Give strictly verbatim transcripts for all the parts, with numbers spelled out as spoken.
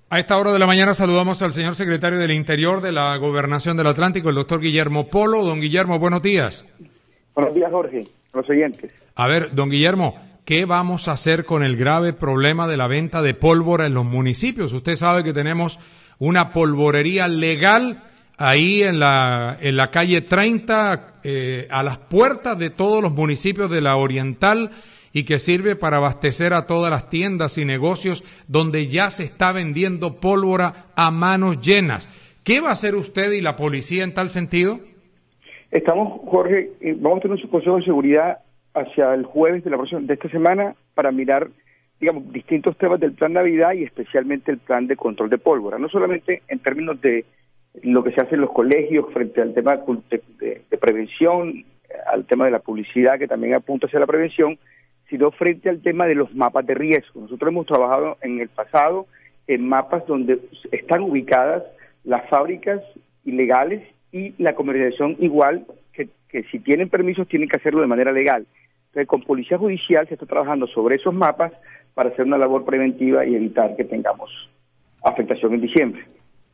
A esta hora de la mañana saludamos al señor secretario del Interior de la Gobernación del Atlántico, el doctor Guillermo Polo. Don Guillermo, buenos días. Buenos días, Jorge, los oyentes. A ver, don Guillermo, ¿qué vamos a hacer con el grave problema de la venta de pólvora en los municipios? Usted sabe que tenemos una polvorería legal ahí en la, en la calle treinta, eh, a las puertas de todos los municipios de la Oriental, y que sirve para abastecer a todas las tiendas y negocios donde ya se está vendiendo pólvora a manos llenas. ¿Qué va a hacer usted y la policía en tal sentido? Estamos, Jorge, eh, vamos a tener un consejo de seguridad hacia el jueves de la próxima, de esta semana para mirar, digamos, distintos temas del plan Navidad y especialmente el plan de control de pólvora. No solamente en términos de lo que se hace en los colegios frente al tema de, de, de prevención, al tema de la publicidad que también apunta hacia la prevención, sino frente al tema de los mapas de riesgo. Nosotros hemos trabajado en el pasado en mapas donde están ubicadas las fábricas ilegales y la comercialización igual, que, que si tienen permisos tienen que hacerlo de manera legal. Entonces, con Policía Judicial se está trabajando sobre esos mapas para hacer una labor preventiva y evitar que tengamos afectación en diciembre.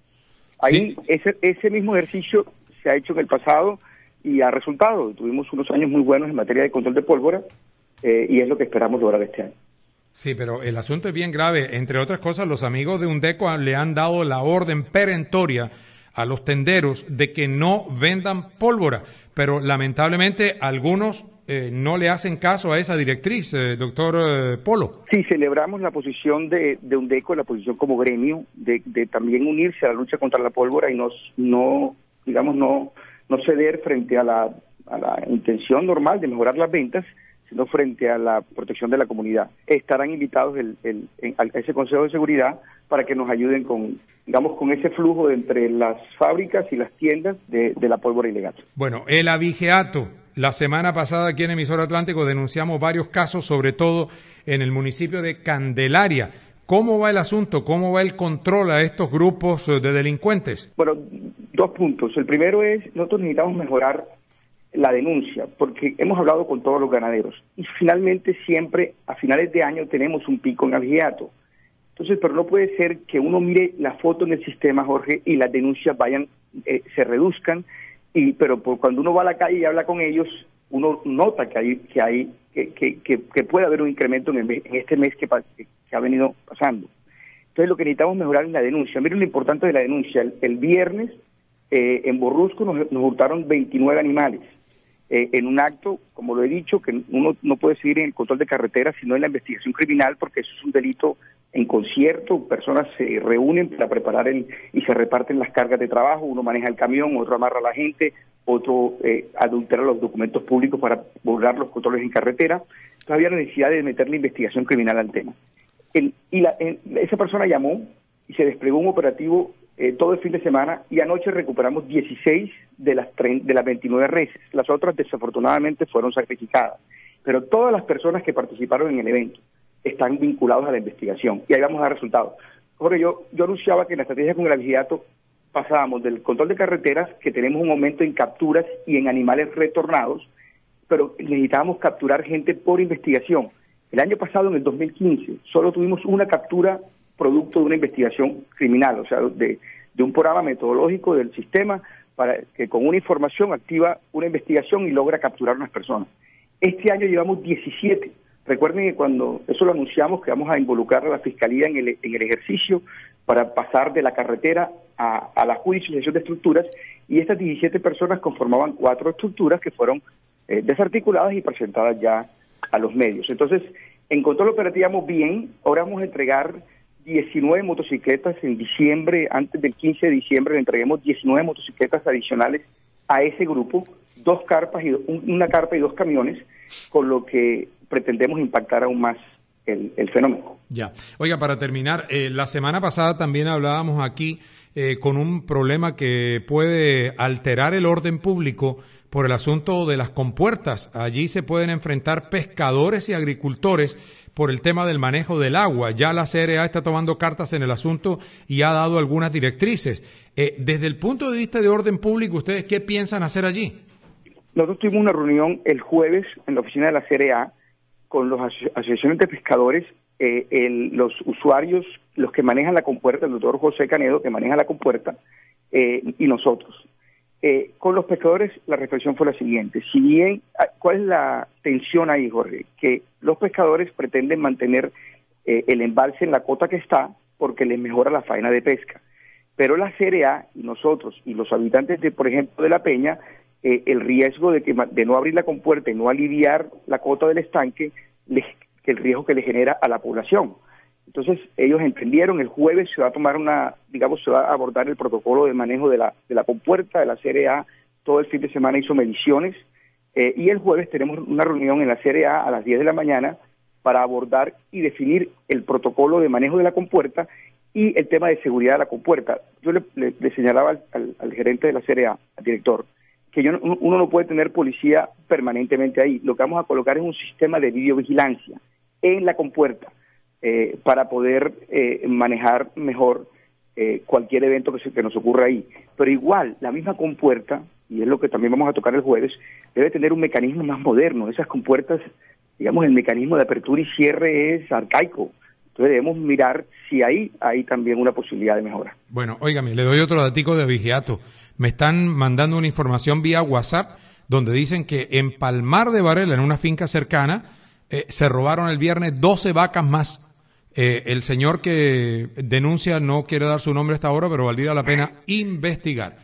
Ahí, sí. ese, ese mismo ejercicio se ha hecho en el pasado y ha resultado. Tuvimos unos años muy buenos en materia de control de pólvora, Eh, y es lo que esperamos lograr este año. Sí, pero el asunto es bien grave. Entre otras cosas, los amigos de UNDECO le han dado la orden perentoria a los tenderos de que no vendan pólvora, pero lamentablemente algunos eh, no le hacen caso a esa directriz, eh, doctor eh, Polo. Sí, celebramos la posición de, de UNDECO, la posición como gremio, de, de también unirse a la lucha contra la pólvora y no, no digamos, no, no ceder frente a la, a la intención normal de mejorar las ventas, sino frente a la protección de la comunidad. Estarán invitados el, el, el, a ese Consejo de Seguridad para que nos ayuden con, digamos, con ese flujo de entre las fábricas y las tiendas de, de la pólvora ilegal. Bueno, el abigeato. La semana pasada aquí en Emisora Atlántico denunciamos varios casos, sobre todo en el municipio de Candelaria. ¿Cómo va el asunto? ¿Cómo va el control a estos grupos de delincuentes? Bueno, dos puntos. El primero es, nosotros necesitamos mejorar la denuncia, porque hemos hablado con todos los ganaderos y finalmente siempre a finales de año tenemos un pico en abigeato. Entonces, pero no puede ser que uno mire la foto en el sistema, Jorge, y las denuncias vayan, eh, se reduzcan, y pero por cuando uno va a la calle y habla con ellos, uno nota que hay que hay que que, que, que puede haber un incremento en, el mes, en este mes que, que, que ha venido pasando. Entonces, lo que necesitamos mejorar es la denuncia. Miren lo importante de la denuncia. El, el viernes eh, en Borrusco nos, nos hurtaron veintinueve animales. Eh, en un acto, como lo he dicho, que uno no puede seguir en el control de carretera, sino en la investigación criminal, porque eso es un delito en concierto, personas se reúnen para preparar el, y se reparten las cargas de trabajo, uno maneja el camión, otro amarra a la gente, otro eh, adultera los documentos públicos para burlar los controles en carretera. Entonces había necesidad de meter la investigación criminal al tema. El, y la, el, esa persona llamó y se desplegó un operativo Eh, todo el fin de semana, y anoche recuperamos dieciséis de las, de las veintinueve reses. Las otras desafortunadamente fueron sacrificadas, pero todas las personas que participaron en el evento están vinculados a la investigación y ahí vamos a dar resultados. Jorge, yo, yo anunciaba que en la estrategia con el abigeato pasábamos del control de carreteras, que tenemos un aumento en capturas y en animales retornados, pero necesitábamos capturar gente por investigación. El año pasado, en el dos mil quince, solo tuvimos una captura producto de una investigación criminal, o sea, de, de un programa metodológico del sistema para que con una información activa una investigación y logra capturar a unas personas. Este año llevamos diecisiete. Recuerden que cuando eso lo anunciamos, que vamos a involucrar a la Fiscalía en el, en el ejercicio para pasar de la carretera a, a la judicialización de estructuras, y estas diecisiete personas conformaban cuatro estructuras que fueron eh, desarticuladas y presentadas ya a los medios. Entonces, en control operativo vamos bien. Ahora vamos a entregar diecinueve motocicletas en diciembre. Antes del quince de diciembre le entreguemos diecinueve motocicletas adicionales a ese grupo, dos carpas y una carpa y dos camiones, con lo que pretendemos impactar aún más el, el fenómeno. Ya. Oiga, para terminar, eh, la semana pasada también hablábamos aquí eh, con un problema que puede alterar el orden público por el asunto de las compuertas. Allí se pueden enfrentar pescadores y agricultores por el tema del manejo del agua. Ya la C R A está tomando cartas en el asunto y ha dado algunas directrices. Eh, desde el punto de vista de orden público, ¿ustedes qué piensan hacer allí? Nosotros tuvimos una reunión el jueves en la oficina de la C R A con las asociaciones de pescadores eh, el, los usuarios, los que manejan la compuerta, el doctor José Canedo, que maneja la compuerta, eh, y nosotros. Eh, con los pescadores la reflexión fue la siguiente: si bien, ¿cuál es la tensión ahí, Jorge? Que los pescadores pretenden mantener eh, el embalse en la cota que está porque les mejora la faena de pesca, pero la C R A y nosotros y los habitantes de, por ejemplo, de La Peña, eh, el riesgo de que de no abrir la compuerta y no aliviar la cota del estanque, les, que el riesgo que le genera a la población. Entonces ellos entendieron, el jueves se va a tomar una, digamos, se va a abordar el protocolo de manejo de la, de la compuerta, de la C R A, todo el fin de semana hizo mediciones, eh, y el jueves tenemos una reunión en la C R A a las diez de la mañana para abordar y definir el protocolo de manejo de la compuerta y el tema de seguridad de la compuerta. Yo le, le, le señalaba al, al, al gerente de la C R A, al director, que yo no, uno no puede tener policía permanentemente ahí. Lo que vamos a colocar es un sistema de videovigilancia en la compuerta, Eh, para poder eh, manejar mejor eh, cualquier evento que, se, que nos ocurra ahí. Pero igual, la misma compuerta, y es lo que también vamos a tocar el jueves, debe tener un mecanismo más moderno. Esas compuertas, digamos, el mecanismo de apertura y cierre es arcaico. Entonces debemos mirar si ahí hay también una posibilidad de mejora. Bueno, óigame, le doy otro datico de Abigeato. Me están mandando una información vía WhatsApp donde dicen que en Palmar de Varela, en una finca cercana, eh, se robaron el viernes doce vacas más. Eh, el señor que denuncia no quiere dar su nombre hasta ahora, pero valdría la pena investigar.